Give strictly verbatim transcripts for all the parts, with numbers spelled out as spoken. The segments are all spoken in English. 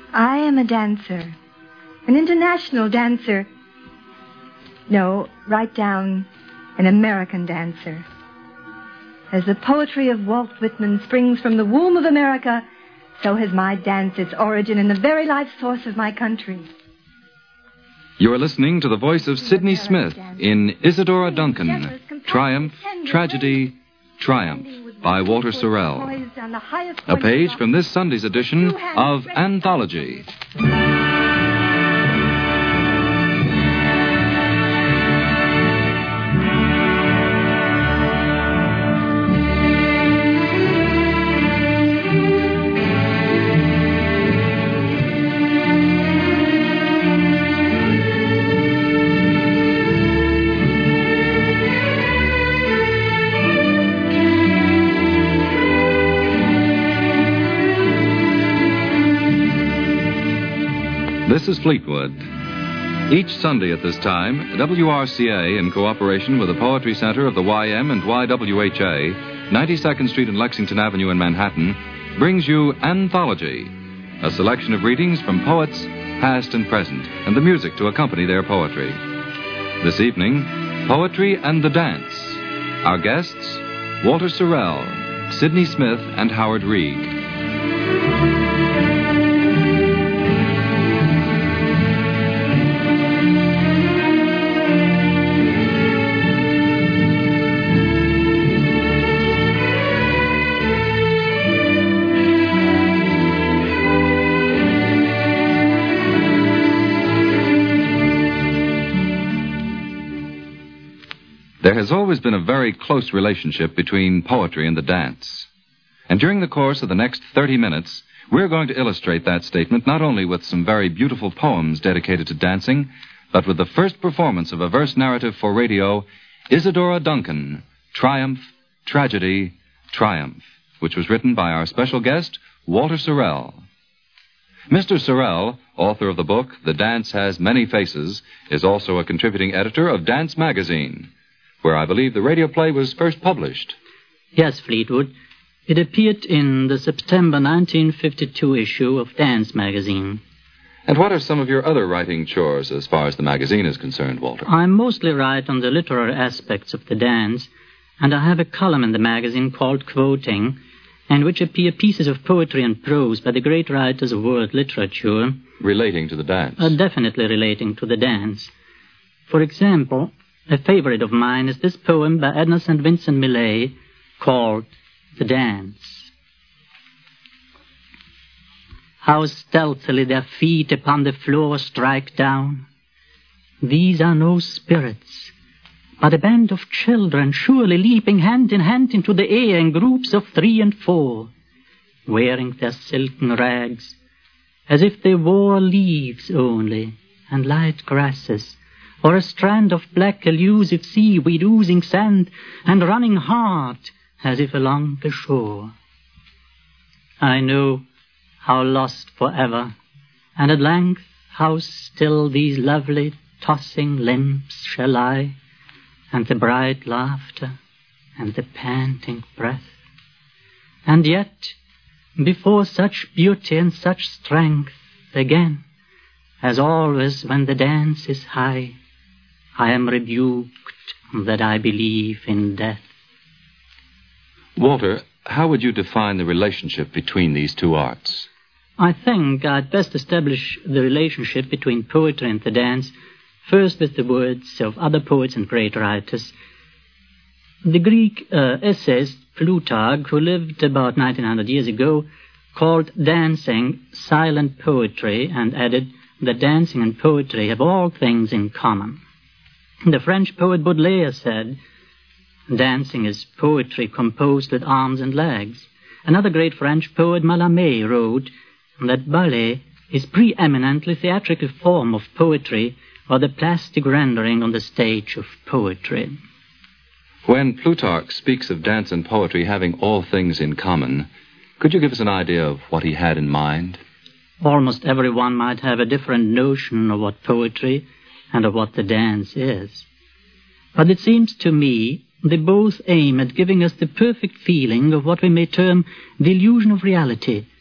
I am a dancer, an international dancer. No, write down an American dancer. As the poetry of Walt Whitman springs from the womb of America, so has my dance its origin in the very life source of my country. You're listening to the voice of Sidney Smith in Isadora Duncan, Triumph, Tragedy, Triumph, by Walter Sorrell. A page from this Sunday's edition of Anthology. This is Fleetwood. Each Sunday at this time, W R C A, in cooperation with the Poetry Center of the Y M and Y W H A, ninety-second Street and Lexington Avenue in Manhattan, brings you Anthology, a selection of readings from poets, past and present, and the music to accompany their poetry. This evening, Poetry and the Dance. Our guests, Walter Sorrell, Sidney Smith, and Howard Reed. There has always been a very close relationship between poetry and the dance. And during the course of the next thirty minutes, we're going to illustrate that statement not only with some very beautiful poems dedicated to dancing, but with the first performance of a verse narrative for radio, Isadora Duncan, Triumph, Tragedy, Triumph, which was written by our special guest, Walter Sorrell. Mister Sorrell, author of the book The Dance Has Many Faces, is also a contributing editor of Dance Magazine, where I believe the radio play was first published. Yes, Fleetwood. It appeared in the September nineteen fifty-two issue of Dance Magazine. And what are some of your other writing chores as far as the magazine is concerned, Walter? I mostly write on the literary aspects of the dance, and I have a column in the magazine called Quoting, in which appear pieces of poetry and prose by the great writers of world literature. Relating to the dance? Uh, definitely relating to the dance. For example, a favorite of mine is this poem by Edna Saint Vincent Millay called The Dance. How stealthily their feet upon the floor strike down. These are no spirits, but a band of children surely leaping hand in hand into the air in groups of three and four, wearing their silken rags as if they wore leaves only and light grasses, or a strand of black elusive seaweed oozing sand and running hard as if along the shore. I know how lost forever, and at length how still these lovely tossing limbs shall lie, and the bright laughter and the panting breath. And yet, before such beauty and such strength, again, as always when the dance is high, I am rebuked that I believe in death. Walter, how would you define the relationship between these two arts? I think I'd best establish the relationship between poetry and the dance, first with the words of other poets and great writers. The Greek uh, essayist Plutarch, who lived about nineteen hundred years ago, called dancing silent poetry and added that dancing and poetry have all things in common. The French poet Baudelaire said, dancing is poetry composed with arms and legs. Another great French poet, Mallarmé, wrote that ballet is preeminently theatrical form of poetry, or the plastic rendering on the stage of poetry. When Plutarch speaks of dance and poetry having all things in common, could you give us an idea of what he had in mind? Almost everyone might have a different notion of what poetry and of what the dance is. But it seems to me they both aim at giving us the perfect feeling of what we may term the illusion of reality,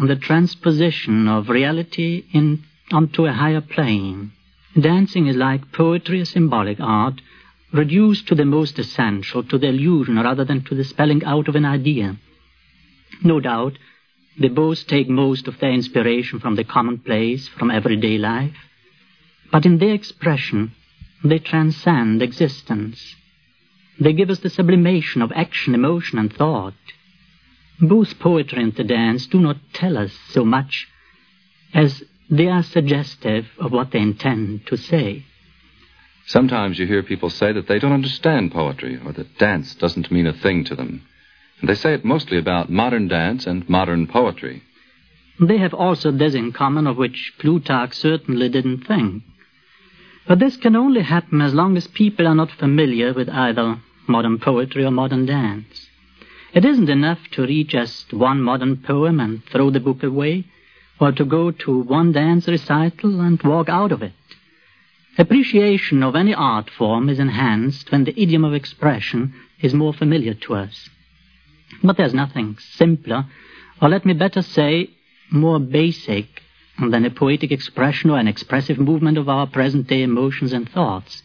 the transposition of reality in, onto a higher plane. Dancing is like poetry, a symbolic art, reduced to the most essential, to the illusion rather than to the spelling out of an idea. No doubt, they both take most of their inspiration from the commonplace, from everyday life, but in their expression, they transcend existence. They give us the sublimation of action, emotion, and thought. Both poetry and the dance do not tell us so much as they are suggestive of what they intend to say. Sometimes you hear people say that they don't understand poetry, or that dance doesn't mean a thing to them. And they say it mostly about modern dance and modern poetry. They have also this in common of which Plutarch certainly didn't think. But this can only happen as long as people are not familiar with either modern poetry or modern dance. It isn't enough to read just one modern poem and throw the book away, or to go to one dance recital and walk out of it. Appreciation of any art form is enhanced when the idiom of expression is more familiar to us. But there's nothing simpler, or let me better say, more basic than a poetic expression or an expressive movement of our present-day emotions and thoughts.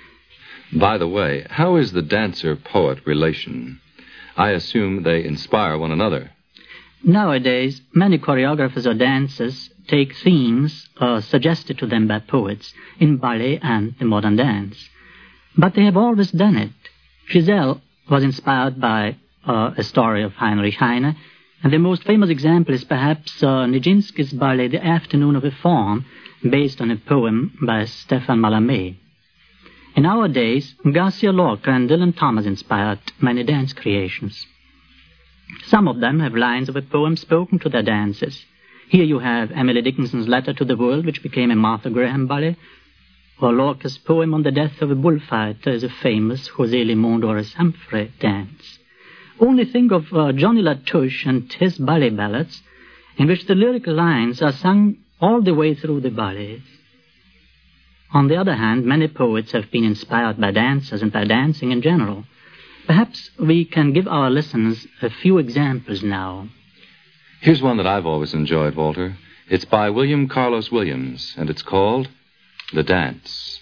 By the way, how is the dancer-poet relation? I assume they inspire one another. Nowadays, many choreographers or dancers take themes uh, suggested to them by poets in ballet and the modern dance. But they have always done it. Giselle was inspired by uh, a story of Heinrich Heine, and the most famous example is perhaps uh, Nijinsky's ballet The Afternoon of a Faun, based on a poem by Stéphane Mallarmé. In our days, Garcia Lorca and Dylan Thomas inspired many dance creations. Some of them have lines of a poem spoken to their dances. Here you have Emily Dickinson's Letter to the World, which became a Martha Graham ballet, or Lorca's poem on the death of a bullfighter is a famous José Limon Doris Humphrey dance. Only think of uh, Johnny Latouche and his ballet ballads, in which the lyrical lines are sung all the way through the ballets. On the other hand, many poets have been inspired by dancers and by dancing in general. Perhaps we can give our listeners a few examples now. Here's one that I've always enjoyed, Walter. It's by William Carlos Williams, and it's called The Dance.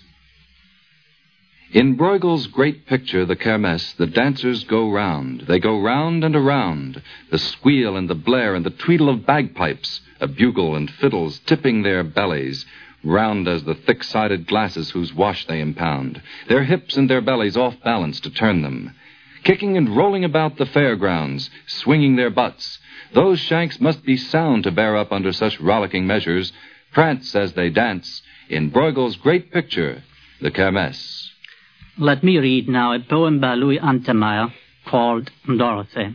In Bruegel's great picture, The Kermesse, the dancers go round. They go round and around. The squeal and the blare and the tweedle of bagpipes, a bugle and fiddles tipping their bellies, round as the thick-sided glasses whose wash they impound, their hips and their bellies off balance to turn them. Kicking and rolling about the fairgrounds, swinging their butts, those shanks must be sound to bear up under such rollicking measures, prance as they dance in Bruegel's great picture, The Kermesse. Let me read now a poem by Louis Untermeyer called Dorothy.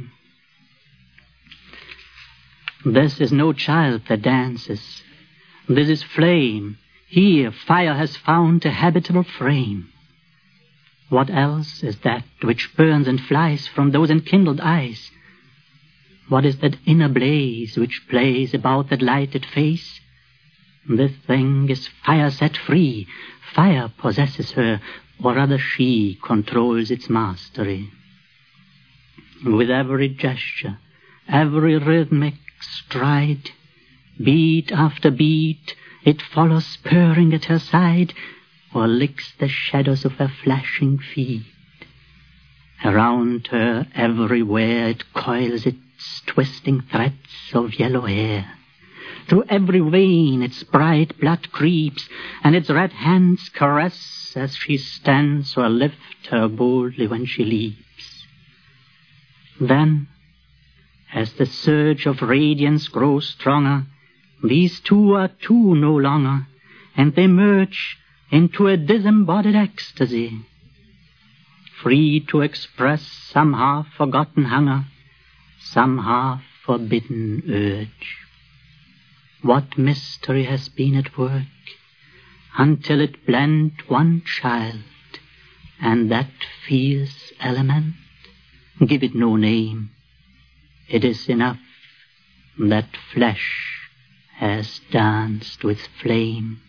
This is no child that dances. This is flame. Here fire has found a habitable frame. What else is that which burns and flies from those enkindled eyes? What is that inner blaze which plays about that lighted face? This thing is fire set free. Fire possesses her, or rather she controls its mastery. With every gesture, every rhythmic stride, beat after beat, it follows purring at her side, or licks the shadows of her flashing feet. Around her everywhere it coils its twisting threads of yellow hair. Through every vein its bright blood creeps, and its red hands caress as she stands or lift her boldly when she leaps. Then, as the surge of radiance grows stronger, these two are two no longer, and they merge into a disembodied ecstasy, free to express some half-forgotten hunger, some half-forbidden urge. What mystery has been at work until it blent one child and that fierce element? Give it no name. It is enough that flesh has danced with flame.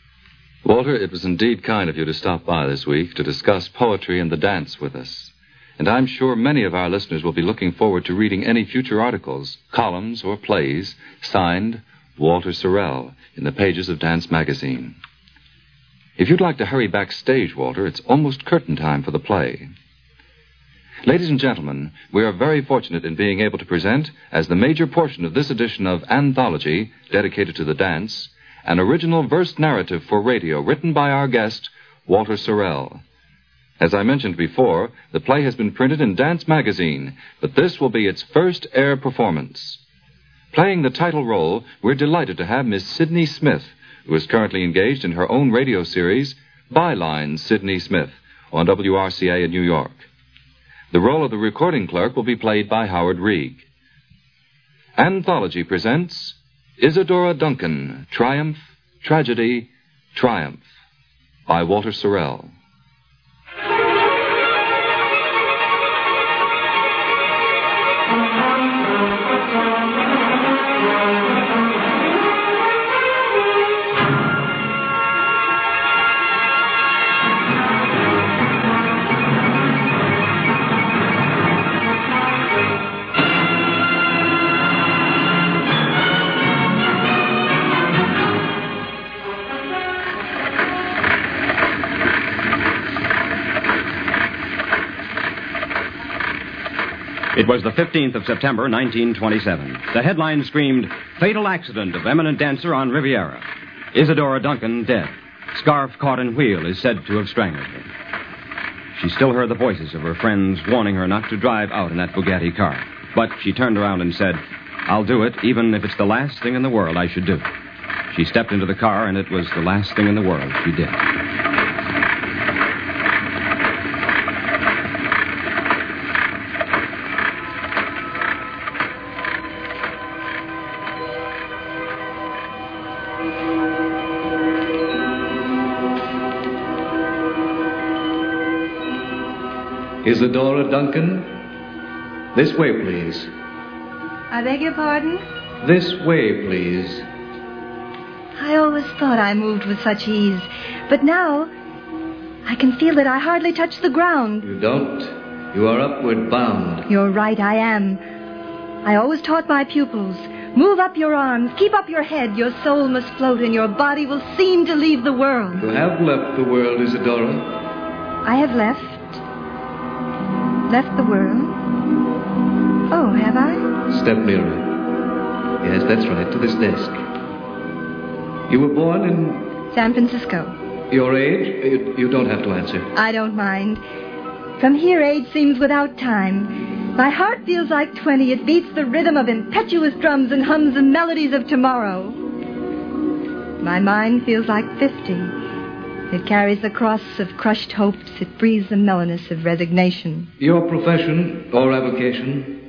Walter, it was indeed kind of you to stop by this week to discuss poetry and the dance with us. And I'm sure many of our listeners will be looking forward to reading any future articles, columns, or plays signed Walter Sorrell in the pages of Dance Magazine. If you'd like to hurry backstage, Walter, it's almost curtain time for the play. Ladies and gentlemen, we are very fortunate in being able to present, as the major portion of this edition of Anthology, dedicated to the dance, an original verse narrative for radio written by our guest, Walter Sorrell. As I mentioned before, the play has been printed in Dance Magazine, but this will be its first air performance. Playing the title role, we're delighted to have Miss Sidney Smith, who is currently engaged in her own radio series, Byline Sidney Smith, on W R C A in New York. The role of the recording clerk will be played by Howard Reig. Anthology presents Isadora Duncan, Triumph, Tragedy, Triumph, by Walter Sorrell. It was the fifteenth of September, nineteen twenty-seven. The headline screamed, "Fatal accident of eminent dancer on Riviera. Isadora Duncan dead. Scarf caught in wheel is said to have strangled her." She still heard the voices of her friends warning her not to drive out in that Bugatti car. But she turned around and said, "I'll do it, even if it's the last thing in the world I should do." She stepped into the car, and it was the last thing in the world she did. Isadora Duncan, this way, please. I beg your pardon? This way, please. I always thought I moved with such ease, but now I can feel that I hardly touch the ground. You don't. You are upward bound. You're right, I am. I always taught my pupils, move up your arms, keep up your head, your soul must float, and your body will seem to leave the world. You have left the world, Isadora. I have left. Left the world? Oh, have I? Step nearer. Yes, that's right, to this desk. You were born in... San Francisco. Your age? You, you don't have to answer. I don't mind. From here, age seems without time. My heart feels like twenty. It beats the rhythm of impetuous drums and hums the melodies of tomorrow. My mind feels like fifty. It carries the cross of crushed hopes. It breathes the mellowness of resignation. Your profession or avocation?